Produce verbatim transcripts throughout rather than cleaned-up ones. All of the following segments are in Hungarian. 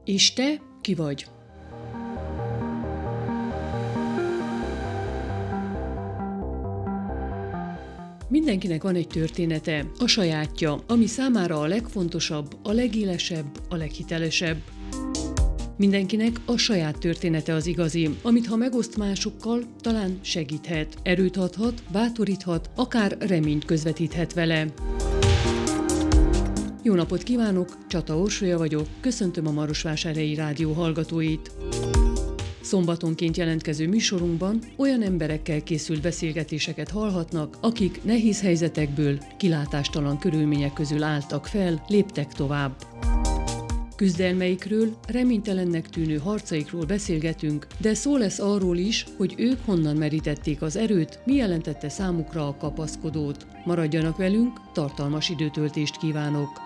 És te ki vagy? Mindenkinek van egy története, a sajátja, ami számára a legfontosabb, a legélesebb, a leghitelesebb. Mindenkinek a saját története az igazi, amit ha megoszt másokkal, talán segíthet, erőt adhat, bátoríthat, akár reményt közvetíthet vele. Jó napot kívánok, Csata Orsolya vagyok, köszöntöm a Marosvásárhelyi Rádió hallgatóit. Szombatonként jelentkező műsorunkban olyan emberekkel készült beszélgetéseket hallhatnak, akik nehéz helyzetekből, kilátástalan körülmények közül álltak fel, léptek tovább. Küzdelmeikről, reménytelennek tűnő harcaikról beszélgetünk, de szó lesz arról is, hogy ők honnan merítették az erőt, mi jelentette számukra a kapaszkodót. Maradjanak velünk, tartalmas időtöltést kívánok!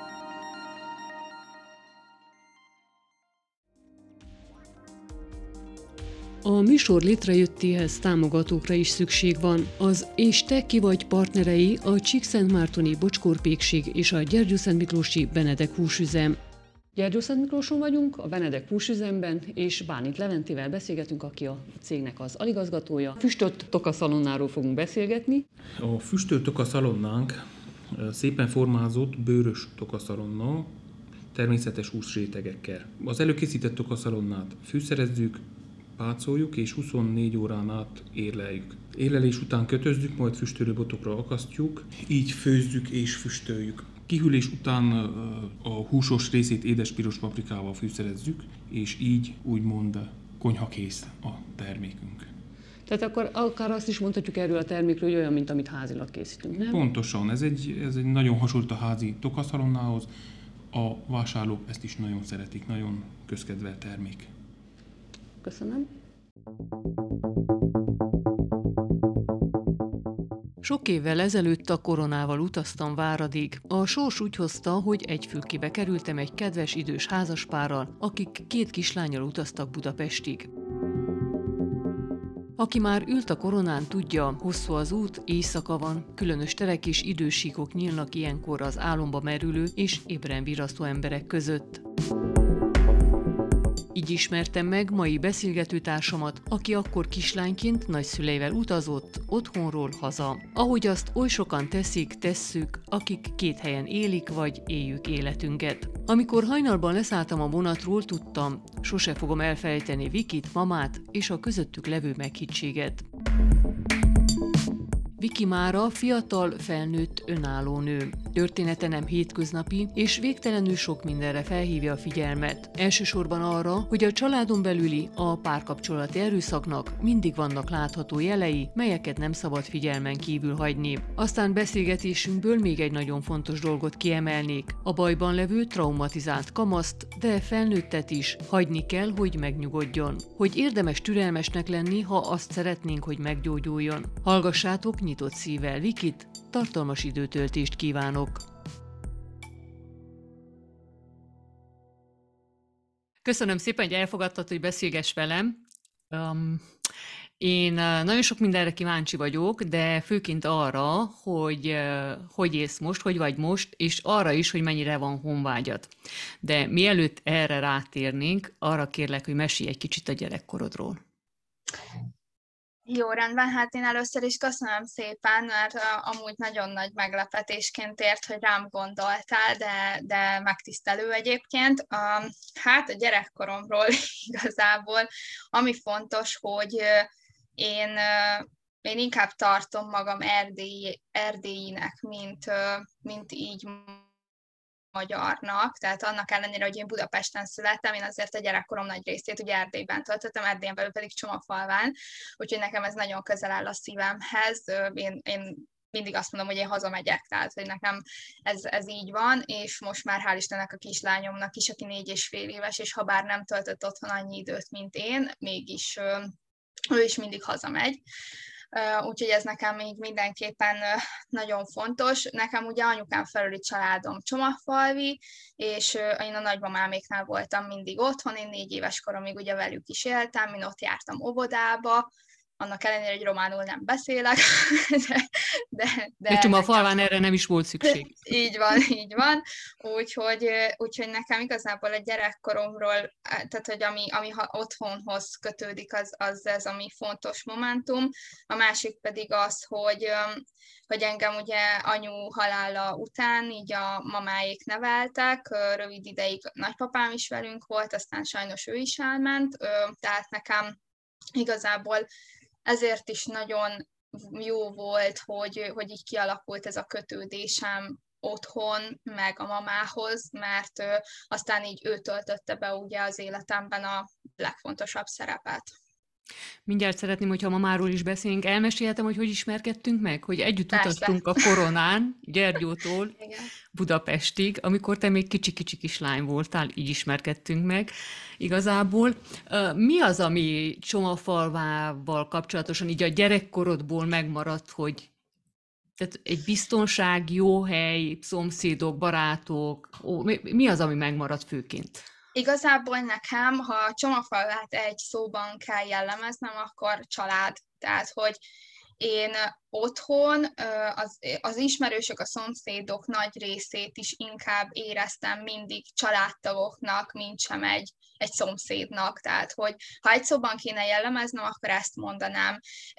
A műsor létrejöttéhez támogatókra is szükség van. Az És te ki vagy partnerei a Csíkszentmártoni Bocskor-pékség és a Gyergyószentmiklósi Benedek húsüzem. Gyergyószentmiklóson vagyunk, a Benedek húsüzemben, és Bánit Leventével beszélgetünk, aki a cégnek az aligazgatója. Füstölt tokaszalonnáról fogunk beszélgetni. A füstölt tokaszalonnánk szépen formázott bőrös tokaszalonna, természetes húsrétegekkel. Az előkészített tokaszalonnát fűszerezzük, pácoljuk és huszonnégy órán át érleljük. Érlelés után kötözzük, majd füstölőbotokra akasztjuk, így főzzük és füstöljük. Kihűlés után a húsos részét édes-piros paprikával fűszerezzük, és így úgymond konyhakész a termékünk. Tehát akkor akár azt is mondhatjuk erről a termékről, hogy olyan, mint amit házilag készítünk, nem? Pontosan, ez egy, ez egy nagyon hasonlít a házi tokaszalonnához. A vásárlók ezt is nagyon szeretik, nagyon közkedvelt termék. Köszönöm. Sok évvel ezelőtt a koronával utaztam Váradig. A sors úgy hozta, hogy egy fülkébe kerültem egy kedves idős házaspárral, akik két kislánnyal utaztak Budapestig. Aki már ült a koronán, tudja, hosszú az út, éjszaka van, különös terek és idősíkok nyílnak ilyenkor az álomba merülő és ébren virasztó emberek között. Így ismertem meg mai beszélgetőtársamat, aki akkor kislányként nagyszüleivel utazott, otthonról haza. Ahogy azt oly sokan teszik, tesszük, akik két helyen élik vagy éljük életünket. Amikor hajnalban leszálltam a vonatról, tudtam, sose fogom elfelejteni Vikit, mamát és a közöttük levő meghittséget. Viki mára fiatal, felnőtt, önálló nő. Története nem hétköznapi, és végtelenül sok mindenre felhívja a figyelmet. Elsősorban arra, hogy a családon belüli, a párkapcsolati erőszaknak mindig vannak látható jelei, melyeket nem szabad figyelmen kívül hagyni. Aztán beszélgetésünkből még egy nagyon fontos dolgot kiemelnék. A bajban levő traumatizált kamaszt, de felnőttet is hagyni kell, hogy megnyugodjon. Hogy érdemes türelmesnek lenni, ha azt szeretnénk, hogy meggyógyuljon. Hallgassátok nyitott szívvel Vikit, tartalmas időtöltést kívánok! Köszönöm szépen, hogy elfogadtad, hogy beszélgess velem. Um, én uh, nagyon sok mindenre kíváncsi vagyok, de főként arra, hogy uh, hogy élsz most, hogy vagy most, és arra is, hogy mennyire van honvágyad. De mielőtt erre rátérnénk, arra kérlek, hogy mesélj egy kicsit a gyerekkorodról. Jó, rendben, hát én először is köszönöm szépen, mert uh, amúgy nagyon nagy meglepetésként ért, hogy rám gondoltál, de, de megtisztelő egyébként. Um, hát a gyerekkoromról igazából, ami fontos, hogy uh, én, uh, én inkább tartom magam erdélyi, erdélyinek, mint, uh, mint így magyarnak, tehát annak ellenére, hogy én Budapesten születtem, én azért a gyerekkorom nagy részét ugye Erdélyben töltöttem, Erdélyen belül pedig Csomagfalván, úgyhogy nekem ez nagyon közel áll a szívemhez. Én, én mindig azt mondom, hogy én hazamegyek, tehát hogy nekem ez, ez így van, és most már hál' Istennek a kislányomnak is, aki négy és fél éves, és ha bár nem töltött otthon annyi időt, mint én, mégis ő is mindig hazamegy. Úgyhogy ez nekem még mindenképpen nagyon fontos. Nekem ugye anyukám felüli családom Csomagfalvi, és én a nagymamáméknál voltam mindig otthon, én négy éves koromig ugye velük is éltem, én ott jártam óvodába, annak ellenére, hogy románul nem beszélek, de, de, de Csomafalván nekem... erre nem is volt szükség. Így van, így van. Úgyhogy, úgyhogy nekem igazából a gyerekkoromról, tehát hogy ami, ami ha otthonhoz kötődik, az, az ez, ami fontos momentum. A másik pedig az, hogy, hogy engem ugye anyu halála után így a mamáék neveltek, rövid ideig nagypapám is velünk volt, aztán sajnos ő is elment, tehát nekem igazából ezért is nagyon jó volt, hogy, hogy így kialakult ez a kötődésem otthon, meg a mamához, mert ö, aztán így ő töltötte be ugye az életemben a legfontosabb szerepet. Mindjárt szeretném, hogyha mamáról is beszélünk. Elmesélhetem, hogy hogy ismerkedtünk meg? Hogy együtt Persze. utaztunk a koronán, Gyergyótól Igen. Budapestig, amikor te még kicsi-kicsi kislány voltál, így ismerkedtünk meg igazából. Mi az, ami Csomafalvával kapcsolatosan így a gyerekkorodból megmaradt, hogy tehát egy biztonság, jó hely, szomszédok, barátok, ó, mi, mi az, ami megmaradt főként? Igazából nekem, ha a Csomafalvát egy szóban kell jellemeznem, akkor család. Tehát, hogy én otthon az, az ismerősök, a szomszédok nagy részét is inkább éreztem mindig családtagoknak, mint sem egy, egy szomszédnak. Tehát, hogy ha egy szóban kéne jellemeznem, akkor ezt mondanám.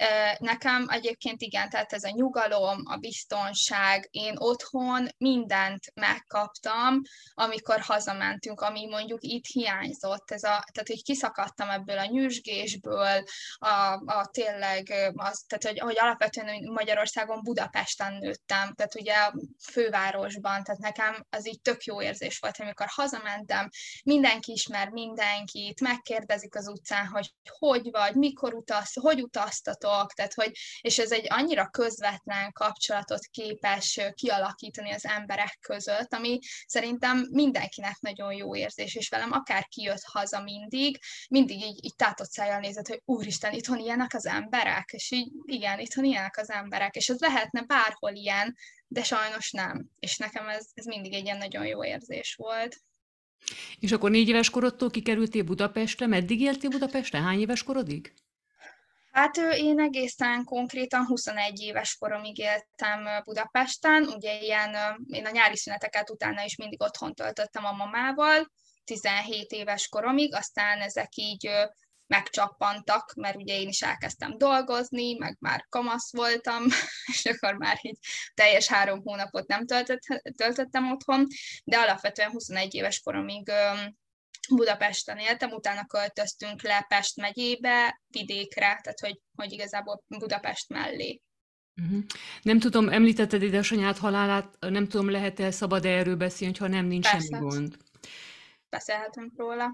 Nekem egyébként igen, tehát ez a nyugalom, a biztonság, én otthon mindent megkaptam, amikor hazamentünk, ami mondjuk itt hiányzott. Ez a, tehát, hogy kiszakadtam ebből a nyüzsgésből, a, a tényleg, az, tehát, hogy, hogy alapvetően Magyarországon Budapesten nőttem, tehát ugye a fővárosban, tehát nekem az így tök jó érzés volt, amikor hazamentem, mindenki ismer mindenkit, megkérdezik az utcán, hogy hogy vagy, mikor utaz, hogy utaztatok, tehát hogy, és ez egy annyira közvetlen kapcsolatot képes kialakítani az emberek között, ami szerintem mindenkinek nagyon jó érzés, és velem akár kijött haza mindig, mindig így, így tátott szájjal nézett, hogy úristen, itthon ilyenek az emberek, és így igen, itthon ilyenek az emberek, és ez lehetne bárhol ilyen, de sajnos nem. És nekem ez, ez mindig egy ilyen nagyon jó érzés volt. És akkor négy éves korodtól kikerültél Budapestre? Meddig éltél Budapesten? Hány éves korodig? Hát én egészen konkrétan huszonegy éves koromig éltem Budapesten, ugye ilyen, én a nyári szüneteket utána is mindig otthon töltöttem a mamával, tizenhét éves koromig, aztán ezek így megcsappantak, mert ugye én is elkezdtem dolgozni, meg már kamasz voltam, és akkor már így teljes három hónapot nem töltött, töltöttem otthon, de alapvetően huszonegy éves koromig Budapesten éltem, utána költöztünk le Pest megyébe, vidékre, tehát hogy, hogy igazából Budapest mellé. Uh-huh. Nem tudom, említetted édesanyád halálát, nem tudom, lehet-e szabad erről beszélni, ha nem, nincs Persze. semmi gond. Beszélhetünk róla.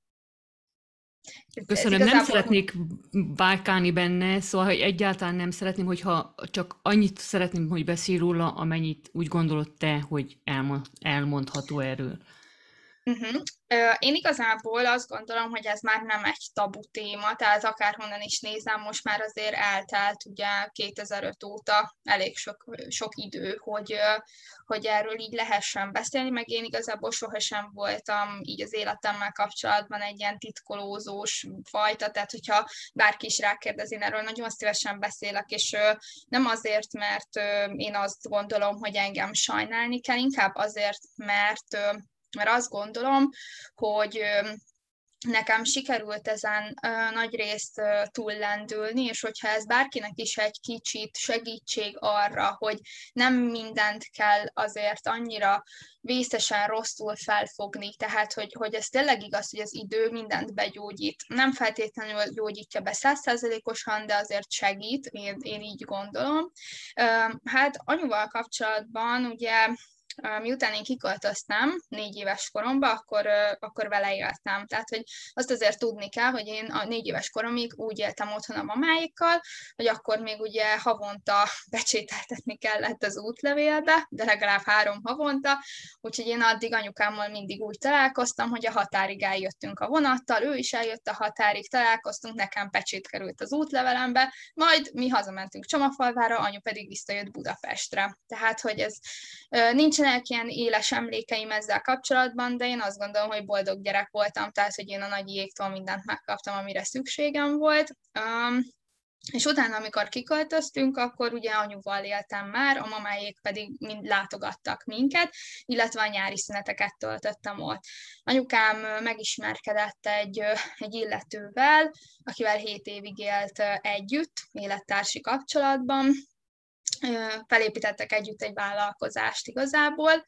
Köszönöm, igazából... nem szeretnék bájkálni benne, szóval hogy egyáltalán nem szeretném, hogyha csak annyit szeretném, hogy beszélj róla, amennyit úgy gondolod te, hogy elmond, elmondható erről. Uh-huh. Én igazából azt gondolom, hogy ez már nem egy tabu téma, tehát akárhonnan is nézem, most már azért eltelt ugye kétezer-öt óta elég sok, sok idő, hogy, hogy erről így lehessen beszélni, meg én igazából sohasem voltam így az életemmel kapcsolatban egy ilyen titkolózós fajta, tehát hogyha bárki is rákérdez, én erről nagyon szívesen beszélek, és nem azért, mert én azt gondolom, hogy engem sajnálni kell, inkább azért, mert mert azt gondolom, hogy nekem sikerült ezen nagy részt túllendülni, és hogyha ez bárkinek is egy kicsit segítség arra, hogy nem mindent kell azért annyira vészesen rosszul felfogni, tehát hogy, hogy ez tényleg igaz, hogy az idő mindent begyógyít. Nem feltétlenül gyógyítja be száz százalékosan, de azért segít, én, én így gondolom. Hát anyuval kapcsolatban ugye miután én kiköltöztem négy éves koromba, akkor, akkor vele éltem. Tehát, hogy azt azért tudni kell, hogy én a négy éves koromig úgy éltem otthon a mamáikkal, hogy akkor még ugye havonta becsételtetni kellett az útlevélbe, de legalább három havonta, úgyhogy én addig anyukámmal mindig úgy találkoztam, hogy a határig eljöttünk a vonattal, ő is eljött a határig, találkoztunk, nekem pecsét került az útlevelembe, majd mi hazamentünk Csomafalvára, anyu pedig visszajött Budapestre. Tehát, hogy ez nincsen ilyen éles emlékeim ezzel kapcsolatban, de én azt gondolom, hogy boldog gyerek voltam, tehát, hogy én a nagyiéktól mindent megkaptam, amire szükségem volt. Um, És utána, amikor kiköltöztünk, akkor ugye anyuval éltem már, a mamáék pedig mind látogattak minket, illetve a nyári szüneteket töltöttem ott. Anyukám megismerkedett egy, egy illetővel, akivel hét évig élt együtt, élettársi kapcsolatban. Felépítettek együtt egy vállalkozást igazából,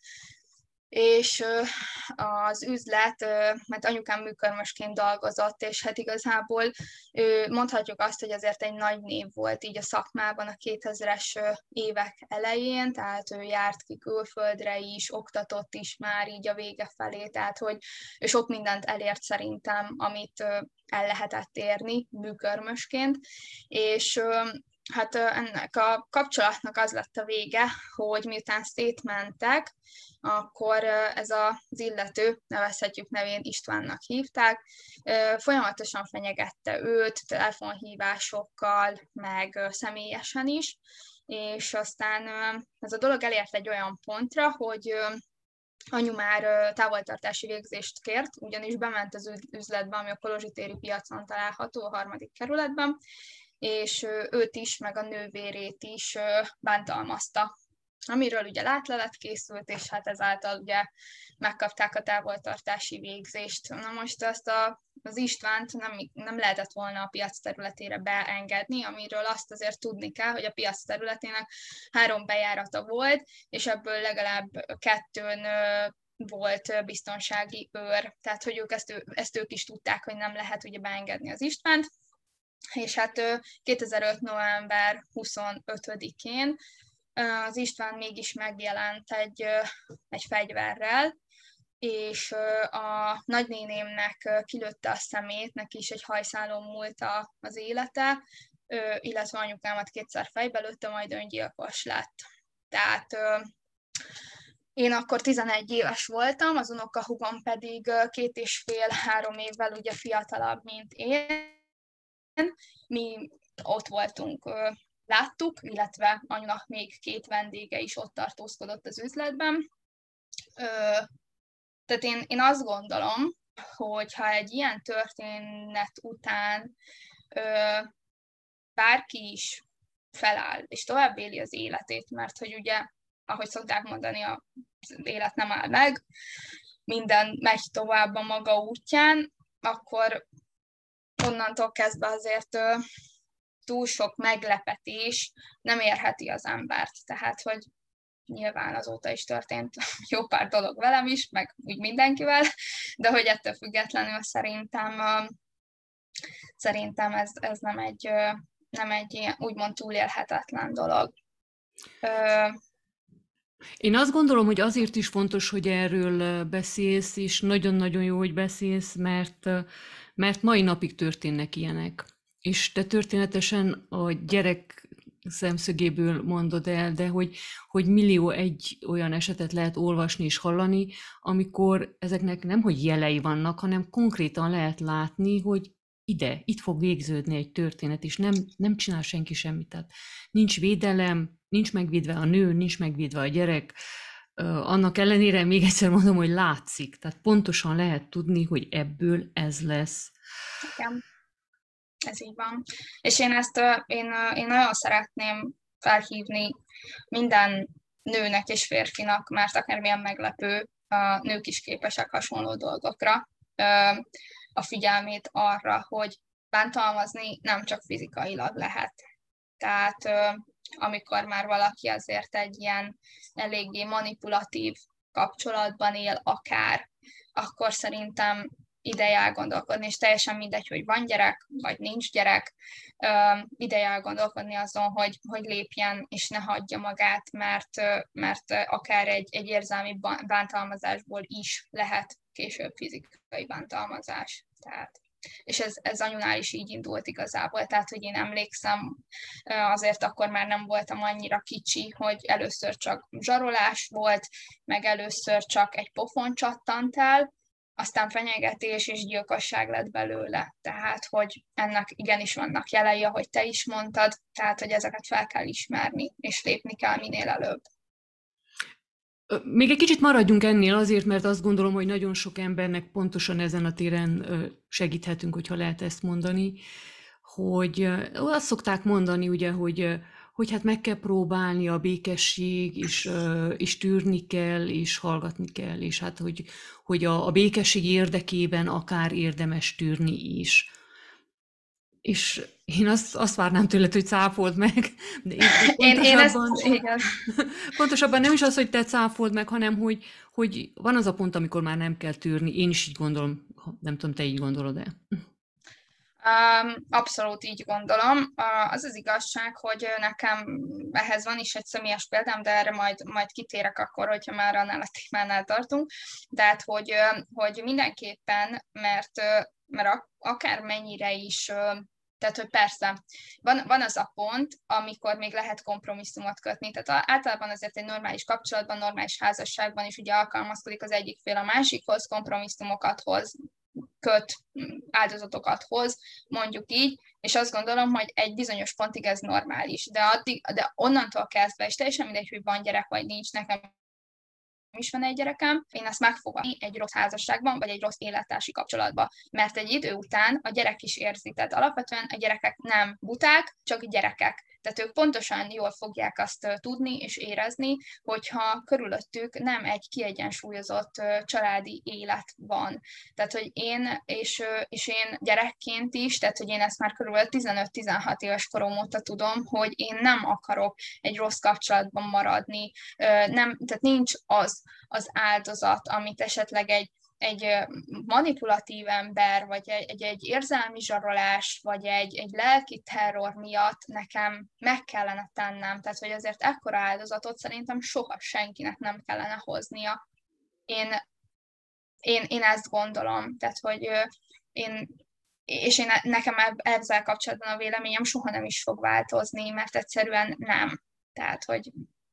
és az üzlet, mert anyukám műkörmösként dolgozott, és hát igazából mondhatjuk azt, hogy azért egy nagy név volt így a szakmában a kétezres évek elején, tehát ő járt ki külföldre is, oktatott is már így a vége felé, tehát hogy ő sok mindent elért szerintem, amit el lehetett érni műkörmösként, és hát ennek a kapcsolatnak az lett a vége, hogy miután szétmentek, akkor ez az illető, nevezhetjük nevén, Istvánnak hívták, folyamatosan fenyegette őt telefonhívásokkal, meg személyesen is, és aztán ez a dolog elért egy olyan pontra, hogy anyu már távoltartási végzést kért, ugyanis bement az üzletbe, ami a Kolozsi téri piacon található, a harmadik kerületben, és őt is, meg a nővérét is bántalmazta, amiről ugye látlelet készült, és hát ezáltal ugye megkapták a távoltartási végzést. Na most azt a, az Istvánt nem, nem lehetett volna a piac területére beengedni, amiről azt azért tudni kell, hogy a piac területének három bejárata volt, és ebből legalább kettőn volt biztonsági őr, tehát hogy ők ezt, ezt ők is tudták, hogy nem lehet ugye beengedni az Istvánt. És hát kétezer-öt. november huszonötödikén az István mégis megjelent egy, egy fegyverrel, és a nagynénémnek kilőtte a szemét, neki is egy hajszálon múlt az élete, illetve anyukámat kétszer fejbe lőtte, majd öngyilkos lett. Tehát én akkor tizenegy éves voltam, az unokahúgom pedig két és fél-három évvel ugye fiatalabb, mint én. Mi ott voltunk, láttuk, illetve anyunak még két vendége is ott tartózkodott az üzletben. Tehát én, én azt gondolom, hogy ha egy ilyen történet után bárki is feláll, és tovább éli az életét, mert hogy ugye, ahogy szokták mondani, az élet nem áll meg, minden megy tovább a maga útján, akkor onnantól kezdve azért ö, túl sok meglepetés nem érheti az embert. Tehát, hogy nyilván azóta is történt jó pár dolog velem is, meg úgy mindenkivel, de hogy ettől függetlenül szerintem, ö, szerintem ez, ez nem egy, ö, nem egy ilyen úgymond túlélhetetlen dolog. Ö, Én azt gondolom, hogy azért is fontos, hogy erről beszélsz, és nagyon-nagyon jó, hogy beszélsz, mert, mert mai napig történnek ilyenek. És te történetesen a gyerek szemszögéből mondod el, de hogy, hogy millió egy olyan esetet lehet olvasni és hallani, amikor ezeknek nem hogy jelei vannak, hanem konkrétan lehet látni, hogy ide, itt fog végződni egy történet, és nem, nem csinál senki semmit. Tehát nincs védelem, nincs megvédve a nő, nincs megvédve a gyerek. Annak ellenére még egyszer mondom, hogy látszik. Tehát pontosan lehet tudni, hogy ebből ez lesz. Igen, ez így van. És én ezt én, én nagyon szeretném felhívni minden nőnek és férfinak, mert akármilyen meglepő, a nők is képesek hasonló dolgokra, a figyelmét arra, hogy bántalmazni nem csak fizikailag lehet. Tehát amikor már valaki azért egy ilyen eléggé manipulatív kapcsolatban él akár, akkor szerintem ideje elgondolkodni, és teljesen mindegy, hogy van gyerek, vagy nincs gyerek, ideje elgondolkodni azon, hogy, hogy lépjen, és ne hagyja magát, mert, mert akár egy, egy érzelmi bántalmazásból is lehet később fizikai bántalmazás. Tehát, és ez, ez anyunál is így indult igazából, tehát, hogy én emlékszem, azért akkor már nem voltam annyira kicsi, hogy először csak zsarolás volt, meg először csak egy pofon csattant el, aztán fenyegetés és gyilkosság lett belőle. Tehát, hogy ennek igenis vannak jelei, ahogy te is mondtad, tehát, hogy ezeket fel kell ismerni, és lépni kell minél előbb. Még egy kicsit maradjunk ennél azért, mert azt gondolom, hogy nagyon sok embernek pontosan ezen a téren segíthetünk, hogyha lehet ezt mondani, hogy azt szokták mondani, ugye, hogy, hogy hát meg kell próbálni a békesség, és, és tűrni kell, és hallgatni kell, és hát, hogy, hogy a, a békesség érdekében akár érdemes tűrni is. És én azt, azt várnám tőled, hogy cáfold meg, de én, de Én, én ezt, pontosabban, igen. pontosabban nem is az, hogy te cáfold meg, hanem hogy, hogy van az a pont, amikor már nem kell tűrni. Én is így gondolom, nem tudom, te így gondolod-e. Um, abszolút így gondolom. Uh, az az igazság, hogy nekem ehhez van is egy személyes példám, de erre majd, majd kitérek akkor, hogyha már annál a témánál tartunk. Tehát, hogy, hogy mindenképpen, mert, mert akármennyire is, tehát, hogy persze, van, van az a pont, amikor még lehet kompromisszumot kötni. Tehát általában azért egy normális kapcsolatban, normális házasságban is ugye alkalmazkodik az egyik fél a másikhoz, kompromisszumokat hoz, köt, áldozatokat hoz, mondjuk így, és azt gondolom, hogy egy bizonyos pontig ez normális, de, addig, de onnantól kezdve, és teljesen mindegy, hogy van gyerek vagy nincs, nekem is van egy gyerekem, én ezt megfogadni egy rossz házasságban, vagy egy rossz élettársi kapcsolatban. Mert egy idő után a gyerek is érzi. Tehát alapvetően a gyerekek nem buták, csak gyerekek. Tehát ők pontosan jól fogják azt tudni és érezni, hogyha körülöttük nem egy kiegyensúlyozott családi élet van. Tehát, hogy én, és, és én gyerekként is, tehát, hogy én ezt már körülbelül tizenöt-tizenhat éves korom óta tudom, hogy én nem akarok egy rossz kapcsolatban maradni. Nem, tehát nincs az az áldozat, amit esetleg egy egy manipulatív ember, vagy egy, egy, egy érzelmi zsarolás, vagy egy, egy lelki terror miatt nekem meg kellene tennem. Tehát, hogy azért ekkora áldozatot szerintem soha senkinek nem kellene hoznia. Én, én, én ezt gondolom. Tehát, hogy én, és én, nekem ezzel kapcsolatban a véleményem soha nem is fog változni, mert egyszerűen nem. Tehát, hogy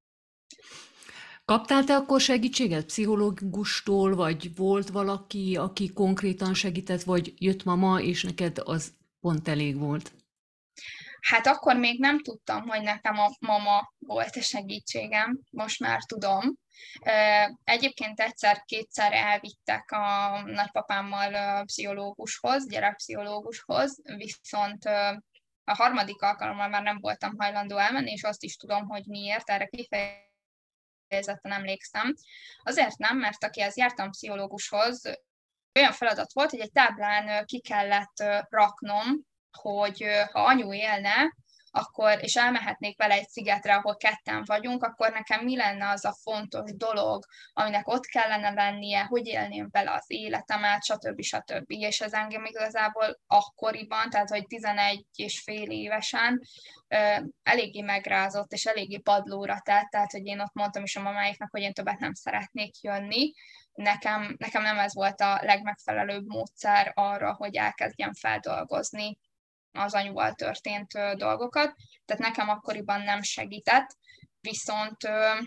Kaptál te akkor segítséget pszichológustól, vagy volt valaki, aki konkrétan segített, vagy jött mama, és neked az pont elég volt? Hát akkor még nem tudtam, hogy nekem a mama volt a segítségem, most már tudom. Egyébként egyszer-kétszer elvittek a nagypapámmal pszichológushoz, gyerekpszichológushoz, viszont a harmadik alkalommal már nem voltam hajlandó elmenni, és azt is tudom, hogy miért, erre kifejezetten emlékszem. Azért nem, mert akihez jártam pszichológushoz, olyan feladat volt, hogy egy táblán ki kellett raknom, hogy ha anyu élne, akkor, és elmehetnék vele egy szigetre, ahol ketten vagyunk, akkor nekem mi lenne az a fontos dolog, aminek ott kellene lennie, hogy élném vele az életemet, stb. stb. És ez engem igazából akkoriban, tehát hogy tizenegy és fél évesen eléggé megrázott, és eléggé padlóra tett, tehát hogy én ott mondtam is a mamáiknak, hogy én többet nem szeretnék jönni. Nekem, nekem nem ez volt a legmegfelelőbb módszer arra, hogy elkezdjem feldolgozni az anyuval történt dolgokat, tehát nekem akkoriban nem segített, viszont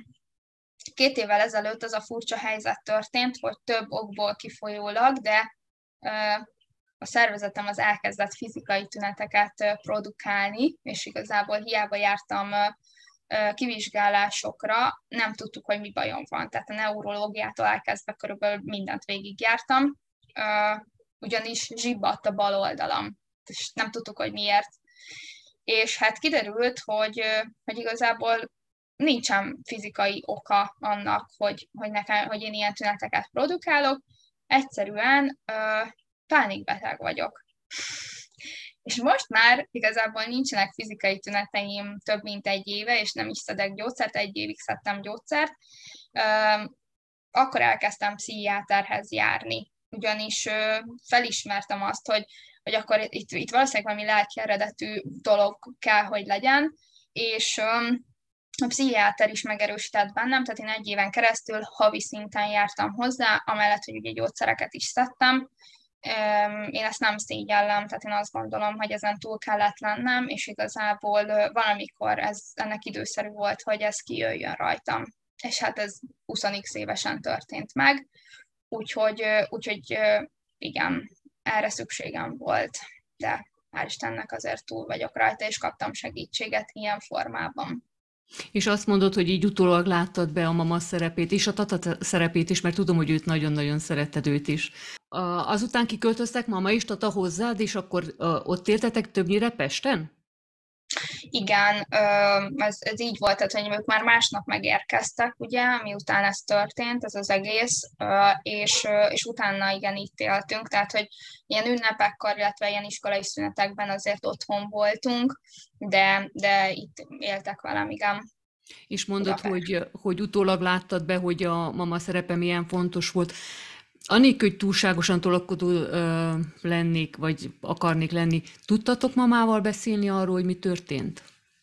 két évvel ezelőtt az a furcsa helyzet történt, hogy több okból kifolyólag, de a szervezetem az elkezdett fizikai tüneteket produkálni, és igazából hiába jártam kivizsgálásokra, nem tudtuk, hogy mi bajom van. Tehát a neurológiától elkezdve körülbelül mindent végigjártam, ugyanis zsibbadt a bal oldalam, és nem tudtuk, hogy miért. És hát kiderült, hogy, hogy igazából nincsen fizikai oka annak, hogy, hogy, nekem, hogy én ilyen tüneteket produkálok, egyszerűen uh, pánikbeteg vagyok. És most már igazából nincsenek fizikai tüneteim több mint egy éve, és nem is szedek gyógyszert, egy évig szedtem gyógyszert. Uh, akkor elkezdtem pszichiáterhez járni, ugyanis uh, felismertem azt, hogy hogy akkor itt, itt valószínűleg valami lelki eredetű dolog kell, hogy legyen, és um, a pszichiáter is megerősített bennem, tehát én egy éven keresztül havi szinten jártam hozzá, amellett, hogy ugye gyógyszereket is szedtem. Um, én ezt nem szégyellem, tehát én azt gondolom, hogy ezen túl kellett lennem, és igazából uh, valamikor ez ennek időszerű volt, hogy ez kijöjjön rajtam. És hát ez húsz évesen történt meg, úgyhogy, uh, úgyhogy uh, igen, erre szükségem volt, de hál' Istennek azért túl vagyok rajta, és kaptam segítséget ilyen formában. És azt mondod, hogy így utólag láttad be a mama szerepét, és a tata szerepét is, mert tudom, hogy őt nagyon-nagyon szeretted őt is. A- Azután kiköltöztek mama és tata hozzád, és akkor a, ott éltetek többnyire Pesten? Igen, ö, ez, ez így volt, tehát hogy ők már másnap megérkeztek, ugye, miután ez történt, ez az egész, ö, és, ö, és utána igen, itt éltünk, tehát hogy ilyen ünnepekkor, illetve ilyen iskolai szünetekben azért otthon voltunk, de, de itt éltek velem, igen, És mondod, Budapest. hogy, hogy utólag láttad be, hogy a mama szerepe milyen fontos volt. Anélkül, hogy túlságosan tolakodó ö, lennék, vagy akarnék lenni, tudtatok mamával beszélni arról, hogy mi történt?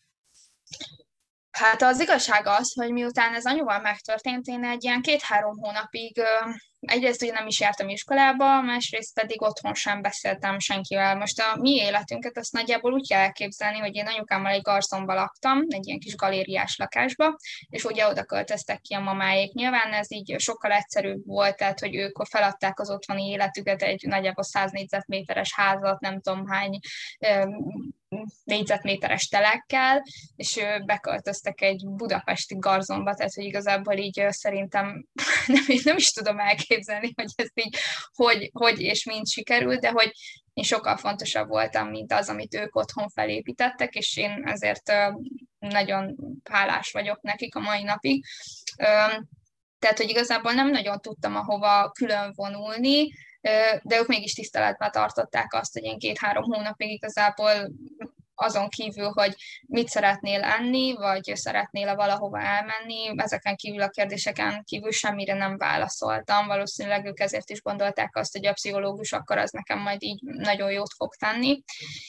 Hát az igazság az, hogy miután ez anyuval megtörtént, én egy ilyen két-három hónapig ö, egyrészt ugye nem is jártam iskolába, másrészt pedig otthon sem beszéltem senkivel. Most a mi életünket azt nagyjából úgy kell elképzelni, hogy én anyukámmal egy garzonba laktam, egy ilyen kis galériás lakásba, és ugye oda költöztek ki a mamáék. Nyilván ez így sokkal egyszerűbb volt, tehát hogy ők feladták az otthoni életüket, egy nagyjából száz négyzetméteres házat, nem tudom hány ö, négyzetméteres telekkel, és beköltöztek egy budapesti garzonba, tehát hogy igazából így szerintem nem, nem is tudom elképzelni, hogy ez így hogy, hogy és mind sikerült, de hogy én sokkal fontosabb voltam, mint az, amit ők otthon felépítettek, és én ezért nagyon hálás vagyok nekik a mai napig. Tehát, hogy igazából nem nagyon tudtam ahova külön vonulni, de ők mégis tiszteletben tartották azt, hogy én két-három hónapig igazából azon kívül, hogy mit szeretnél enni, vagy szeretnél-e valahova elmenni, ezeken kívül a kérdéseken kívül semmire nem válaszoltam. Valószínűleg ők ezért is gondolták azt, hogy a pszichológus akkor az nekem majd így nagyon jót fog tenni.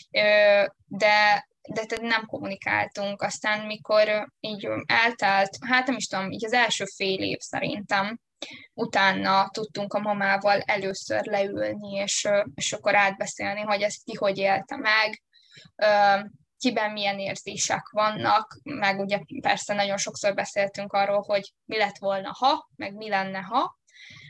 De de nem kommunikáltunk. Aztán mikor így eltelt, hát nem is tudom, így az első fél év szerintem, utána tudtunk a mamával először leülni, és, és akkor átbeszélni, hogy ezt ki hogy élte meg, kiben milyen érzések vannak, meg ugye persze nagyon sokszor beszéltünk arról, hogy mi lett volna ha, meg mi lenne ha,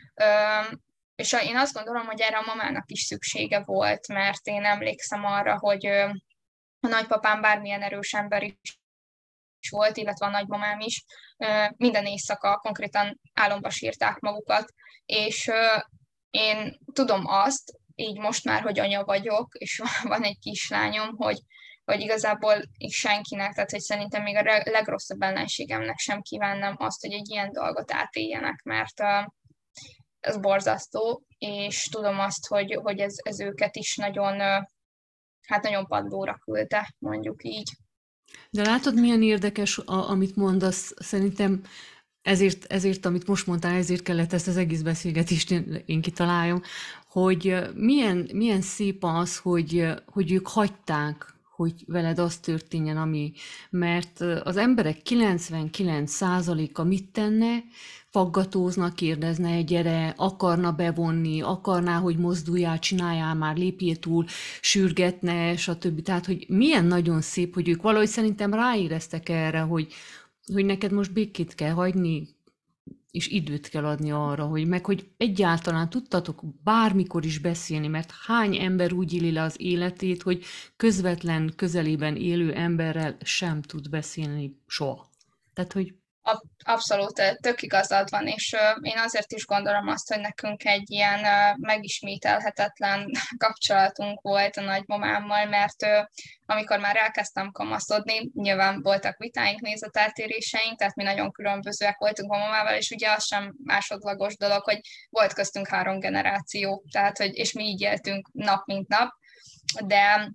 és én azt gondolom, hogy erre a mamának is szüksége volt, mert én emlékszem arra, hogy a nagypapám bármilyen erős ember is volt, illetve a nagymamám is, minden éjszaka konkrétan álomba sírták magukat, és én tudom azt, így most már, hogy anya vagyok, és van egy kislányom, hogy, hogy igazából így senkinek, tehát hogy szerintem még a legrosszabb ellenségemnek sem kívánnám azt, hogy egy ilyen dolgot átéljenek, mert ez borzasztó, és tudom azt, hogy, hogy ez, ez őket is nagyon, hát nagyon padlóra küldte, mondjuk így. De látod, milyen érdekes, a, amit mondasz, szerintem ezért, ezért, amit most mondtál, ezért kellett ezt az egész beszélgetést én, én kitaláljam, hogy milyen, milyen szép az, hogy, hogy ők hagyták, hogy veled az történjen, ami, mert az emberek kilencvenkilenc százaléka mit tenne, faggatózna, kérdezne, gyere, akarna bevonni, akarná, hogy mozduljál, csináljál már, lépjél túl, sürgetne, stb. Tehát, hogy milyen nagyon szép, hogy ők valahogy szerintem ráéreztek erre, hogy, hogy neked most békét kell hagyni, és időt kell adni arra, hogy meg, hogy egyáltalán tudtatok bármikor is beszélni, mert hány ember úgy éli le az életét, hogy közvetlen közelében élő emberrel sem tud beszélni soha. Tehát, hogy Abszolút, tök igazad van, és én azért is gondolom azt, hogy nekünk egy ilyen megismételhetetlen kapcsolatunk volt a nagymamámmal, mert amikor már elkezdtem kamaszodni, nyilván voltak vitáink, nézeteltéréseink, tehát mi nagyon különbözőek voltunk a mamával, és ugye az sem másodlagos dolog, hogy volt köztünk három generáció, tehát hogy, és mi így éltünk nap mint nap, de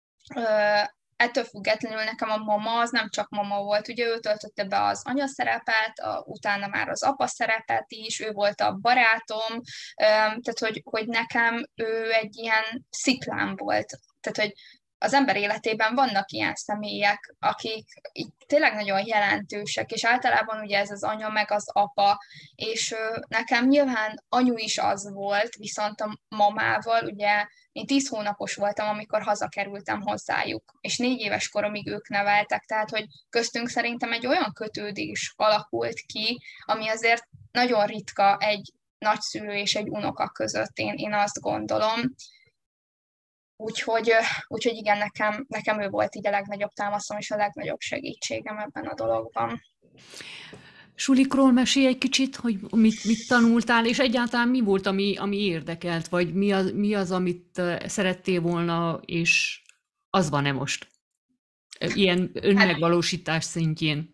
ettől függetlenül nekem a mama az nem csak mama volt, ugye ő töltötte be az anya szerepet, a, utána már az apa szerepet is, ő volt a barátom, tehát hogy, hogy nekem ő egy ilyen sziklám volt, tehát hogy az ember életében vannak ilyen személyek, akik így tényleg nagyon jelentősek, és általában ugye ez az anya meg az apa, és nekem nyilván anyu is az volt, viszont a mamával ugye én tíz hónapos voltam, amikor hazakerültem hozzájuk, és négy éves koromig ők neveltek, tehát hogy köztünk szerintem egy olyan kötődés alakult ki, ami azért nagyon ritka egy nagyszülő és egy unoka között, én, én azt gondolom. Úgyhogy, úgyhogy igen, nekem, nekem ő volt így a legnagyobb támaszom és a legnagyobb segítségem ebben a dologban. Sulikról mesélj egy kicsit, hogy mit, mit tanultál, és egyáltalán mi volt, ami, ami érdekelt, vagy mi az, mi az, amit szerettél volna, és az van-e most? Ilyen önmegvalósítás szintjén.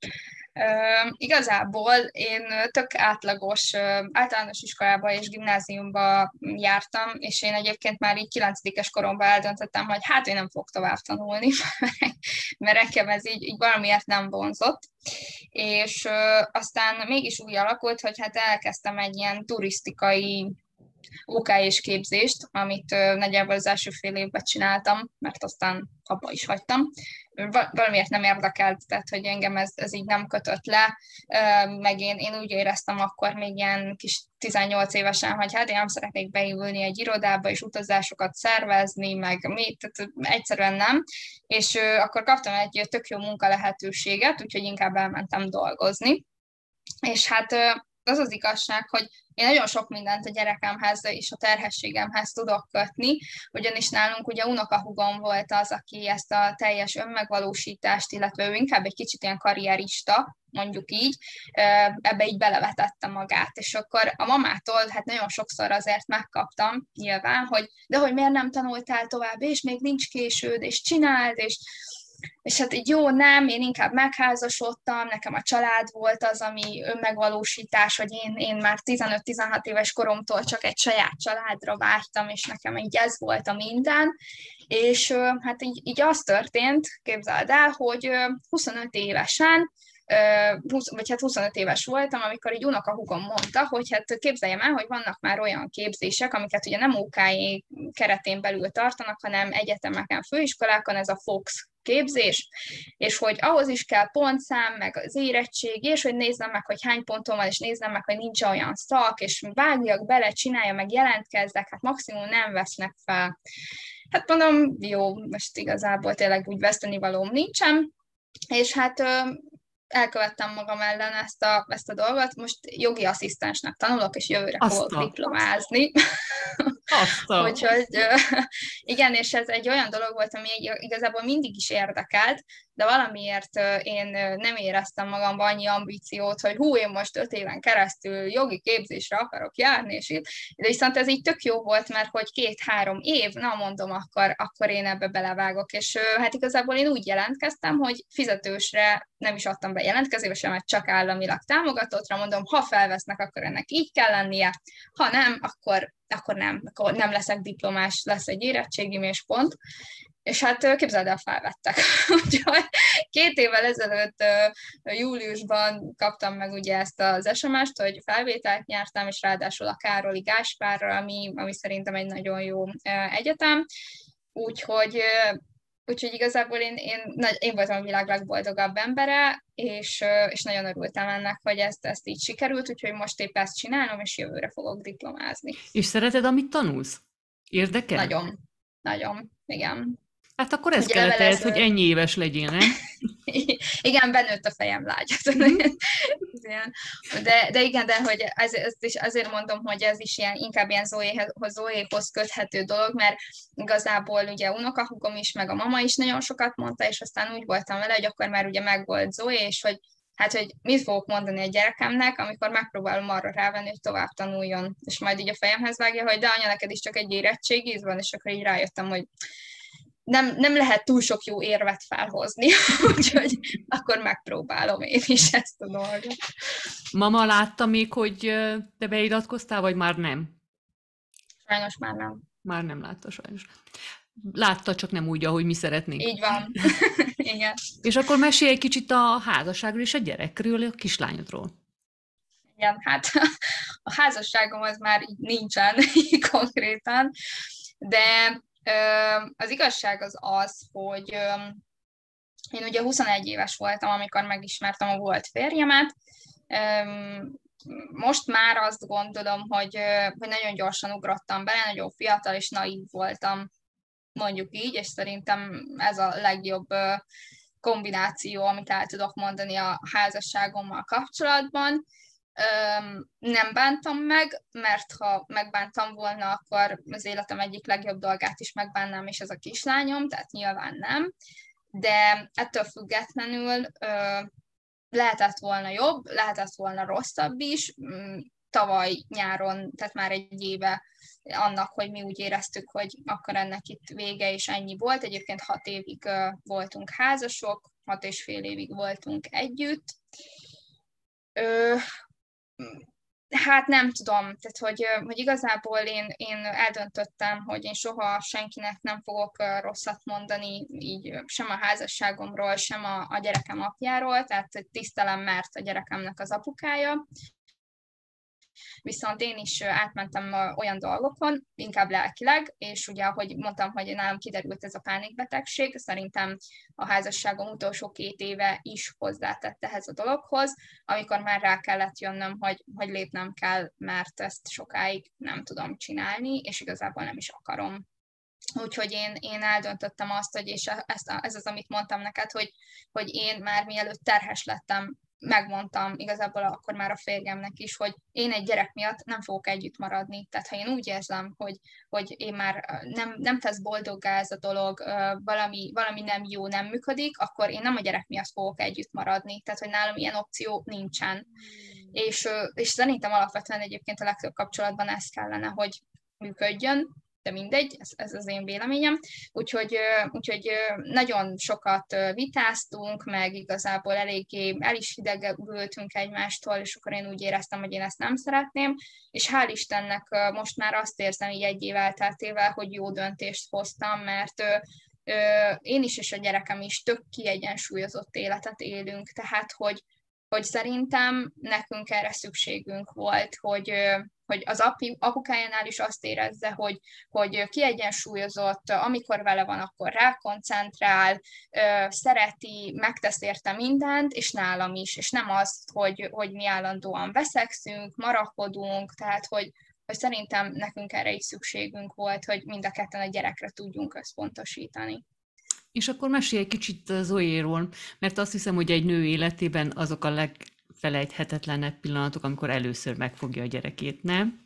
Uh, igazából én tök átlagos uh, általános iskolába és gimnáziumba jártam, és én egyébként már így kilencedikes koromban eldöntöttem, hogy hát én nem fogok tovább tanulni, mert nekem ez így, így valamiért nem vonzott. És uh, aztán mégis úgy alakult, hogy hát elkezdtem egy ilyen turisztikai ó ká és képzést, amit uh, nagyjából az első fél évben csináltam, mert aztán abba is hagytam. Valamiért nem érdekelt, tehát hogy engem ez, ez így nem kötött le, uh, meg én, én úgy éreztem akkor még ilyen kis tizennyolc évesen, hogy hát én nem szeretnék beülni egy irodába és utazásokat szervezni, meg mi, tehát egyszerűen nem, és uh, akkor kaptam egy tök jó munka lehetőséget, úgyhogy inkább elmentem dolgozni, és hát uh, az az igazság, hogy én nagyon sok mindent a gyerekemhez és a terhességemhez tudok kötni, ugyanis nálunk ugye unokahúgom volt az, aki ezt a teljes önmegvalósítást, illetve ő inkább egy kicsit ilyen karrierista, mondjuk így, ebbe így belevetette magát. És akkor a mamától hát nagyon sokszor azért megkaptam nyilván, hogy de hogy miért nem tanultál tovább, és még nincs későd, és csináld, és És hát így jó, nem, én inkább megházasodtam, nekem a család volt az, ami önmegvalósítás, hogy én, én már tizenöt-tizenhat éves koromtól csak egy saját családra vágytam, és nekem így ez volt a minden. És hát így, így az történt, képzeld el, hogy huszonöt évesen, vagy hát huszonöt éves voltam, amikor egy unokahúgom mondta, hogy hát képzeljem el, hogy vannak már olyan képzések, amiket ugye nem ó ká keretén belül tartanak, hanem egyetemeken, főiskolákon, ez a Fox képzés, és hogy ahhoz is kell pontszám, meg az érettség, és hogy nézzem meg, hogy hány pontom van, és nézzem meg, hogy nincs olyan szak, és vágjak bele, csinálja, meg jelentkezzek, hát maximum nem vesznek fel. Hát mondom, jó, most igazából tényleg úgy vesztenivalóm nincsen, és hát elkövettem magam ellen ezt a, ezt a dolgot, most jogi asszisztensnek tanulok, és jövőre fogok diplomázni. Úgyhogy igen, és ez egy olyan dolog volt, ami igazából mindig is érdekelt, de valamiért én nem éreztem magamban annyi ambíciót, hogy hú, én most öt éven keresztül jogi képzésre akarok járni, és itt. De viszont ez így tök jó volt, mert hogy két-három év, na mondom, akkor, akkor én ebbe belevágok, és hát igazából én úgy jelentkeztem, hogy fizetősre nem is adtam be jelentkezésbe sem, mert csak államilag támogatottra, mondom, ha felvesznek, akkor ennek így kell lennie, ha nem, akkor, akkor nem, akkor nem leszek diplomás, lesz egy érettségim, és pont. És hát képzeld el, felvettek. Úgyhogy két évvel ezelőtt júliusban kaptam meg ugye ezt az es em est, hogy felvételt nyertem, és ráadásul a Károli Gáspárra, ami, ami szerintem egy nagyon jó egyetem. Úgyhogy, úgyhogy igazából én, én, én voltam a világ legboldogabb embere, és, és nagyon örültem ennek, hogy ezt, ezt így sikerült, úgyhogy most épp ezt csinálom, és jövőre fogok diplomázni. És szereted, amit tanulsz? Érdekel? Nagyon. Nagyon, igen. Hát akkor ez kellett, hogy ennyi éves legyél, nem? Igen, benőtt a fejem lágyat. Mm. de, de igen, de hogy ez, ez is azért mondom, hogy ez is ilyen, inkább ilyen Zoéhoz, Zoéhoz köthető dolog, mert igazából ugye unokahúgom is, meg a mama is nagyon sokat mondta, és aztán úgy voltam vele, hogy akkor már ugye megvolt Zoé, és hogy hát, hogy mit fogok mondani a gyerekemnek, amikor megpróbálom arra rávenni, hogy tovább tanuljon. És majd így a fejemhez vágja, hogy de anya, neked is csak egy érettségid van, és akkor így rájöttem, hogy nem, nem lehet túl sok jó érvet felhozni, úgyhogy akkor megpróbálom én is ezt a dolgot. Mama látta még, hogy te beiratkoztál, vagy már nem? Sajnos már nem. Már nem látta, sajnos. Látta, csak nem úgy, ahogy mi szeretnénk. Így van. Igen. És akkor mesélj egy kicsit a házasságról és a gyerekről, a kislányodról. Igen, hát a házasságom az már így nincsen konkrétan, de az igazság az az, hogy én ugye huszonegy éves voltam, amikor megismertem a volt férjemet. Most már azt gondolom, hogy, hogy nagyon gyorsan ugrottam bele, nagyon fiatal és naív voltam, mondjuk így, és szerintem ez a legjobb kombináció, amit el tudok mondani a házasságommal kapcsolatban. Öm, nem bántam meg, mert ha megbántam volna, akkor az életem egyik legjobb dolgát is megbánnám, és ez a kislányom, tehát nyilván nem. De ettől függetlenül ö, lehetett volna jobb, lehetett volna rosszabb is. Tavaly nyáron, tehát már egy éve annak, hogy mi úgy éreztük, hogy akkor ennek itt vége, és ennyi volt. Egyébként hat évig ö, voltunk házasok, hat és fél évig voltunk együtt. Ö, Hát nem tudom, tehát hogy, hogy igazából én, én eldöntöttem, hogy én soha senkinek nem fogok rosszat mondani, így sem a házasságomról, sem a, a gyerekem apjáról, tehát tisztelem, mert a gyerekemnek az apukája. Viszont én is átmentem olyan dolgokon, inkább lelkileg, és ugye, ahogy mondtam, hogy nálam kiderült ez a pánikbetegség, szerintem a házasságom utolsó két éve is hozzátett ehhez a dologhoz, amikor már rá kellett jönnöm, hogy, hogy lépnem kell, mert ezt sokáig nem tudom csinálni, és igazából nem is akarom. Úgyhogy én, én eldöntöttem azt, hogy és ez, ez az, amit mondtam neked, hogy, hogy én már mielőtt terhes lettem, megmondtam igazából akkor már a férjemnek is, hogy én egy gyerek miatt nem fogok együtt maradni. Tehát ha én úgy érzem, hogy, hogy én már nem, nem tesz boldoggá ez a dolog, valami, valami nem jó, nem működik, akkor én nem a gyerek miatt fogok együtt maradni. Tehát, hogy nálam ilyen opció nincsen. Mm. És, és szerintem alapvetően egyébként a legtöbb kapcsolatban ez kellene, hogy működjön, de mindegy, ez, ez az én véleményem. Úgyhogy, úgyhogy nagyon sokat vitáztunk, meg igazából eléggé el is hidegültünk egymástól, és akkor én úgy éreztem, hogy én ezt nem szeretném, és hál' Istennek most már azt érzem így egy év elteltével, hogy jó döntést hoztam, mert én is és a gyerekem is tök kiegyensúlyozott életet élünk, tehát hogy hogy szerintem nekünk erre szükségünk volt, hogy, hogy az api, apukájánál is azt érezze, hogy, hogy kiegyensúlyozott, amikor vele van, akkor rákoncentrál, szereti, megtesz érte mindent, és nálam is, és nem azt, hogy, hogy mi állandóan veszekszünk, marakodunk, tehát hogy, hogy szerintem nekünk erre is szükségünk volt, hogy mind a ketten a gyerekre tudjunk összpontosítani. És akkor mesélj egy kicsit Zoéról, mert azt hiszem, hogy egy nő életében azok a legfelejthetetlenebb pillanatok, amikor először megfogja a gyerekét, nem?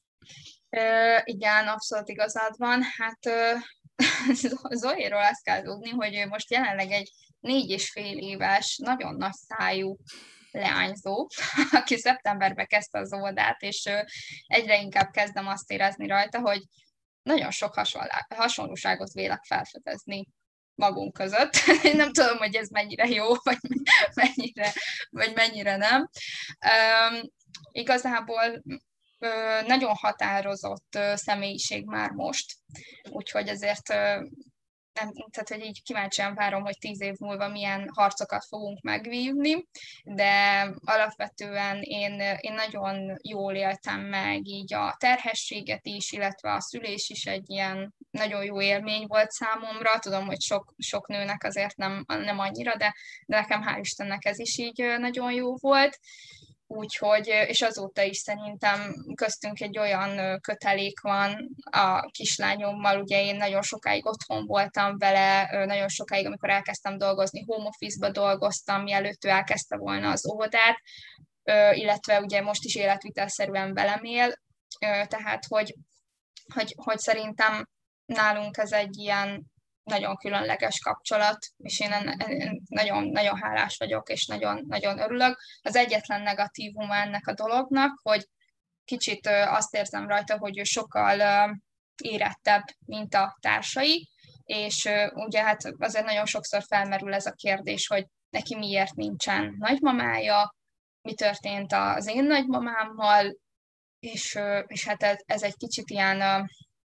Uh, igen, abszolút igazad van. Hát uh, Zoéról azt kell tudni, hogy ő most jelenleg egy négy és fél éves, nagyon nagy szájú leányzó, aki szeptemberben kezdte az óvodát, és uh, egyre inkább kezdem azt érezni rajta, hogy nagyon sok hasonlóságot vélek felfedezni magunk között. Én nem tudom, hogy ez mennyire jó, vagy mennyire, vagy mennyire nem. Um, igazából uh, nagyon határozott uh, személyiség már most, úgyhogy ezért uh, nem, tehát, hogy így kíváncsian várom, hogy tíz év múlva milyen harcokat fogunk megvívni, de alapvetően én, én nagyon jól éltem meg így a terhességet is, illetve a szülés is egy ilyen nagyon jó élmény volt számomra. Tudom, hogy sok, sok nőnek azért nem, nem annyira, de, de nekem hál' Istennek ez is így nagyon jó volt. Úgyhogy, és azóta is szerintem köztünk egy olyan kötelék van a kislányommal, ugye én nagyon sokáig otthon voltam vele, nagyon sokáig, amikor elkezdtem dolgozni, home office-ba dolgoztam, mielőtt ő elkezdte volna az óvodát, illetve ugye most is életvitelszerűen velem él, tehát hogy, hogy, hogy szerintem nálunk ez egy ilyen nagyon különleges kapcsolat, és én nagyon, nagyon hálás vagyok, és nagyon, nagyon örülök. Az egyetlen negatívuma ennek a dolognak, hogy kicsit azt érzem rajta, hogy ő sokkal érettebb, mint a társai, és ugye hát azért nagyon sokszor felmerül ez a kérdés, hogy neki miért nincsen nagymamája, mi történt az én nagymamámmal, és, és hát ez, ez egy kicsit ilyen...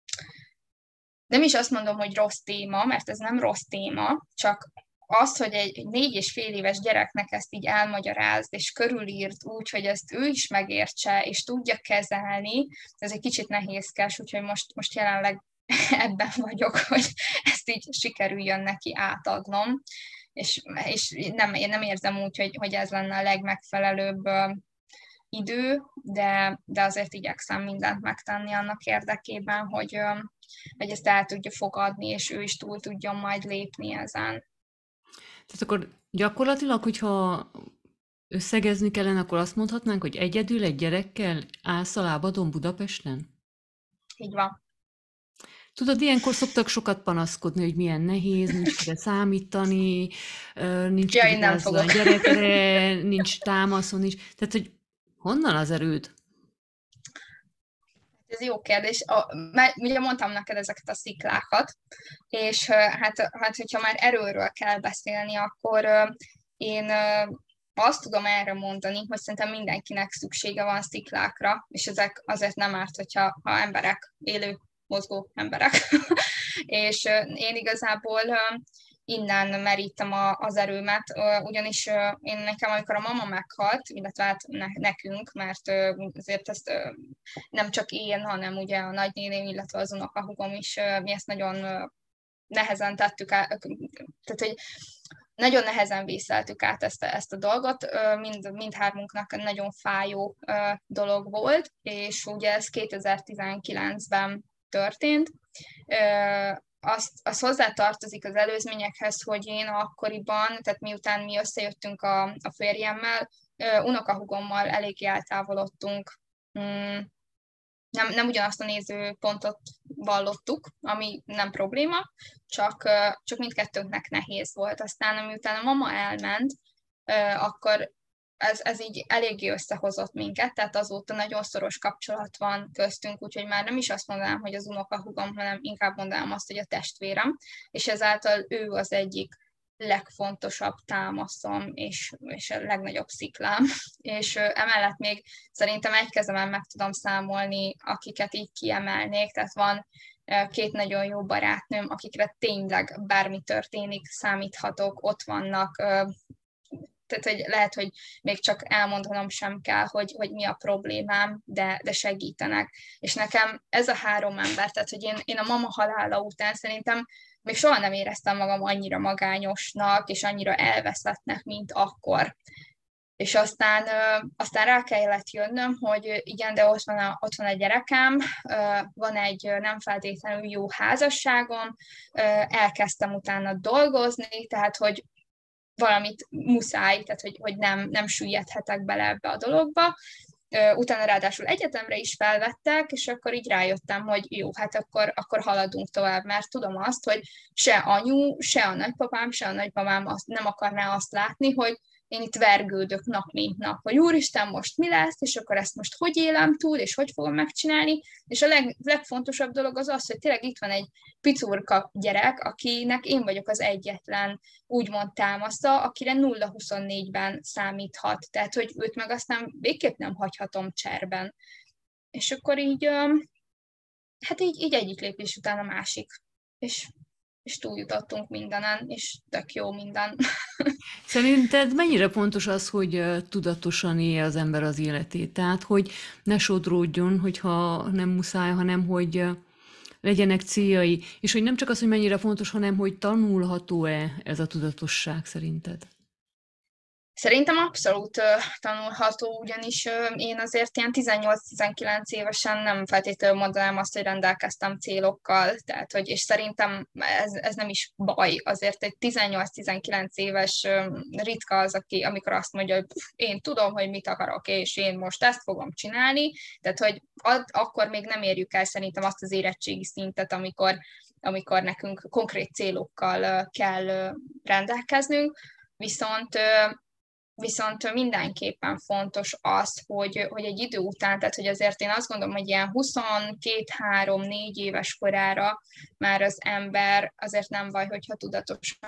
Nem is azt mondom, hogy rossz téma, mert ez nem rossz téma, csak az, hogy egy négy és fél éves gyereknek ezt így elmagyarázd, és körülírt úgy, hogy ezt ő is megértse, és tudja kezelni, ez egy kicsit nehézkes, úgyhogy most, most jelenleg ebben vagyok, hogy ezt így sikerüljön neki átadnom, és, és nem, én nem érzem úgy, hogy, hogy ez lenne a legmegfelelőbb idő, de, de azért igyekszem mindent megtenni annak érdekében, hogy, hogy ezt el tudja fogadni, és ő is túl tudjon majd lépni ezen. Tehát akkor gyakorlatilag, hogyha összegezni kellene, akkor azt mondhatnánk, hogy egyedül egy gyerekkel állsz a lábadon Budapesten? Így van. Tudod, ilyenkor szoktak sokat panaszkodni, hogy milyen nehéz, nincs kire számítani, ö, nincs Ja, én nem kivigyázzon fogok. a gyerekre, nincs támaszon, nincs. Tehát, hogy honnan az erőd? Ez jó kérdés. A, már, ugye mondtam neked ezeket a sziklákat, és ö, hát, hát hogyha már erőről kell beszélni, akkor ö, én ö, azt tudom erre mondani, hogy szerintem mindenkinek szüksége van sziklákra, és ezek azért nem árt, hogyha ha emberek, élő, mozgó emberek. És ö, én igazából ö, innen merítem a, az erőmet, ö, ugyanis ö, én nekem, amikor a mama meghalt, illetve hát ne, nekünk, mert ö, azért ezt ö, nem csak én, hanem ugye a nagynéném, illetve az unokahúgom is, ö, mi ezt nagyon ö, nehezen tettük át, tehát hogy nagyon nehezen vészeltük át ezt a, ezt a dolgot, mind, mindhármunknak nagyon fájó dolog volt, és ugye ez kétezer-tizenkilencben történt. Azt, az hozzátartozik az előzményekhez, hogy én akkoriban, tehát miután mi összejöttünk a, a férjemmel, unokahúgommal eléggé eltávolodtunk. Mm, nem, nem ugyanazt a nézőpontot vallottuk, ami nem probléma, csak, csak mindkettőnknek nehéz volt. Aztán, miután a mama elment, akkor ez, ez így eléggé összehozott minket, tehát azóta nagyon szoros kapcsolat van köztünk, úgyhogy már nem is azt mondanám, hogy az unokahúgom, hanem inkább mondanám azt, hogy a testvérem, és ezáltal ő az egyik legfontosabb támaszom, és, és a legnagyobb sziklám, és emellett még szerintem egy kezemen meg tudom számolni, akiket így kiemelnék, tehát van két nagyon jó barátnőm, akikre tényleg bármi történik, számíthatok, ott vannak, tehát hogy lehet, hogy még csak elmondanom sem kell, hogy, hogy mi a problémám, de, de segítenek. És nekem ez a három ember, tehát hogy én, én a mama halála után szerintem még soha nem éreztem magam annyira magányosnak, és annyira elveszettnek, mint akkor. És aztán, aztán rá kellett jönnöm, hogy igen, de ott van, a, ott van egy gyerekem, van egy nem feltétlenül jó házasságom, elkezdtem utána dolgozni, tehát hogy valamit muszáj, tehát hogy, hogy nem, nem süllyedhetek bele ebbe a dologba. Utána ráadásul egyetemre is felvettek, és akkor így rájöttem, hogy jó, hát akkor, akkor haladunk tovább, mert tudom azt, hogy se anyu, se a nagypapám, se a nagymamám azt, nem akarná azt látni, hogy én itt vergődök nap mint nap, hogy úristen, most mi lesz, és akkor ezt most hogy élem túl, és hogy fogom megcsinálni, és a leg, legfontosabb dolog az az, hogy tényleg itt van egy picurka gyerek, akinek én vagyok az egyetlen úgymond támasza, akire nulla huszonnégyben számíthat, tehát hogy őt meg aztán végképp nem hagyhatom cserben. És akkor így, hát így, így egyik lépés után a másik, és, és túljutottunk mindenen, és tök jó minden. Szerinted mennyire fontos az, hogy tudatosan élje az ember az életét? Tehát, hogy ne sodródjon, hogyha nem muszáj, hanem hogy legyenek céljai. És hogy nem csak az, hogy mennyire fontos, hanem hogy tanulható-e ez a tudatosság szerinted? Szerintem abszolút uh, tanulható, ugyanis uh, én azért ilyen tizennyolc-tizenkilenc évesen nem feltétlenül mondanám azt, hogy rendelkeztem célokkal, tehát, hogy, és szerintem ez, ez nem is baj. Azért egy tizennyolc-tizenkilenc éves uh, ritka az, aki, amikor azt mondja, hogy pff, én tudom, hogy mit akarok, és én most ezt fogom csinálni, tehát, hogy ad, akkor még nem érjük el szerintem azt az érettségi szintet, amikor, amikor nekünk konkrét célokkal uh, kell uh, rendelkeznünk, viszont uh, Viszont mindenképpen fontos az, hogy, hogy egy idő után, tehát hogy azért én azt gondolom, hogy ilyen huszonkettő három négy éves korára már az ember azért nem baj, hogyha tudatosan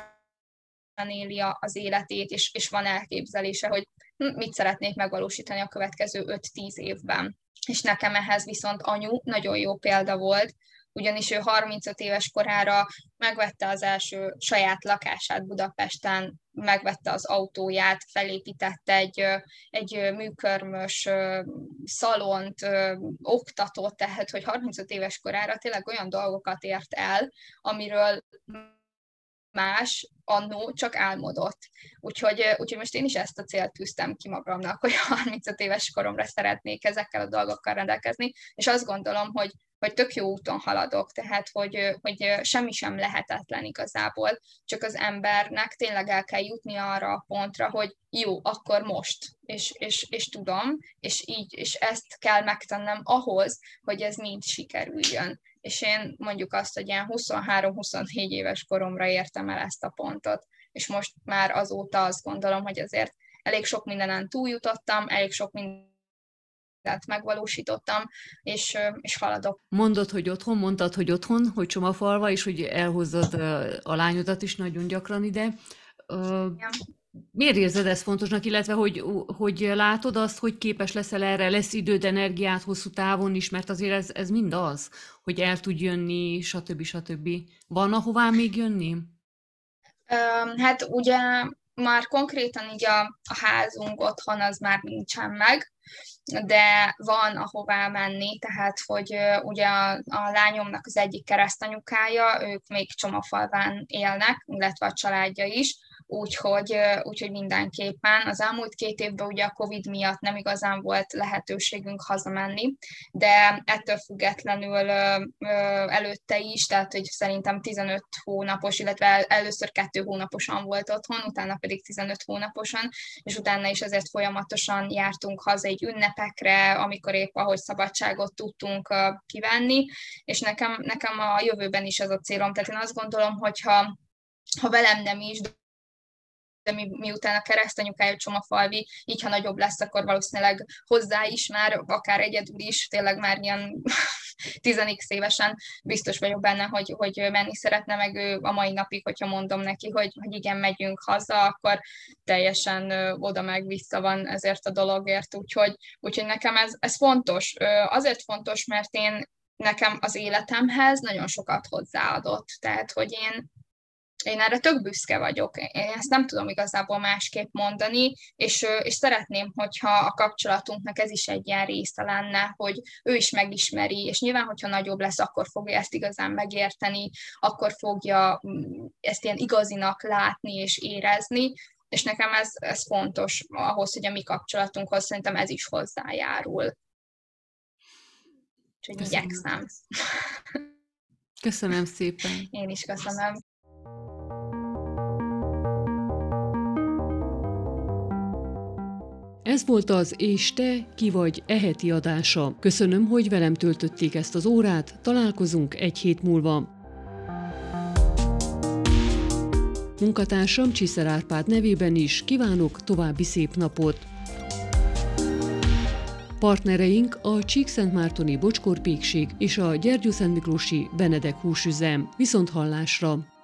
éli az életét, és, és van elképzelése, hogy mit szeretnék megvalósítani a következő öt-tíz évben. És nekem ehhez viszont anyu nagyon jó példa volt, ugyanis ő harmincöt éves korára megvette az első saját lakását Budapesten, megvette az autóját, felépítette egy, egy műkörmös szalont, oktatott, tehát hogy harmincöt éves korára tényleg olyan dolgokat ért el, amiről más annó csak álmodott. Úgyhogy, úgyhogy most én is ezt a célt tűztem ki magamnak, hogy harmincöt éves koromra szeretnék ezekkel a dolgokkal rendelkezni, és azt gondolom, hogy, hogy tök jó úton haladok, tehát hogy, hogy semmi sem lehetetlen igazából, csak az embernek tényleg el kell jutni arra a pontra, hogy jó, akkor most, és, és, és tudom, és így, és ezt kell megtennem ahhoz, hogy ez mind sikerüljön. És én mondjuk azt, hogy ilyen huszonhárom-huszonnégy éves koromra értem el ezt a pontot, és most már azóta azt gondolom, hogy azért elég sok mindenen túljutottam, elég sok mindent megvalósítottam, és, és haladok. Mondod, hogy otthon, mondtad, hogy otthon, hogy Csomafalva, és hogy elhozzad a lányodat is nagyon gyakran ide. Ja. Miért érzed ezt fontosnak, illetve hogy, hogy látod azt, hogy képes leszel erre, lesz időd, energiát hosszú távon is, mert azért ez, ez mind az, hogy el tud jönni, stb. stb. Van ahová még jönni? Hát ugye már konkrétan így a, a házunk otthon az már nincsen meg, de van ahová menni, tehát hogy ugye a, a lányomnak az egyik keresztanyukája, ők még Csomafalván élnek, illetve a családja is, úgyhogy, úgyhogy mindenképpen. Az elmúlt két évben ugye a Covid miatt nem igazán volt lehetőségünk hazamenni, de ettől függetlenül előtte is, tehát hogy szerintem tizenöt hónapos, illetve először kettő hónaposan volt otthon, utána pedig tizenöt hónaposan, és utána is azért folyamatosan jártunk haza egy ünnepekre, amikor épp ahogy szabadságot tudtunk kivenni, és nekem, nekem a jövőben is ez a célom. Tehát én azt gondolom, hogy ha, ha velem nem is, de mi, miután a keresztanyukája Csomafalvi, így ha nagyobb lesz, akkor valószínűleg hozzá is már, akár egyedül is, tényleg már ilyen tíz évesen biztos vagyok benne, hogy, hogy menni szeretne, meg ő a mai napig, hogyha mondom neki, hogy, hogy igen, megyünk haza, akkor teljesen oda meg vissza van ezért a dologért, úgyhogy, úgyhogy nekem ez, ez fontos. Azért fontos, mert én nekem az életemhez nagyon sokat hozzáadott, tehát hogy én Én erre tök büszke vagyok, én ezt nem tudom igazából másképp mondani, és, és szeretném, hogyha a kapcsolatunknak ez is egy ilyen része lenne, hogy ő is megismeri, és nyilván, hogyha nagyobb lesz, akkor fogja ezt igazán megérteni, akkor fogja ezt ilyen igazinak látni és érezni, és nekem ez, ez fontos ahhoz, hogy a mi kapcsolatunkhoz szerintem ez is hozzájárul. Úgyhogy igyekszem. Köszönöm szépen. Én is köszönöm. Ez volt az És te, ki vagy e heti adása. Köszönöm, hogy velem töltötték ezt az órát, találkozunk egy hét múlva. Munkatársam Csiszer Árpád nevében is kívánok további szép napot. Partnereink a Csíkszentmártoni Bocskor Pékség és a Gyergyószentmiklósi Benedek húsüzem. Viszont hallásra!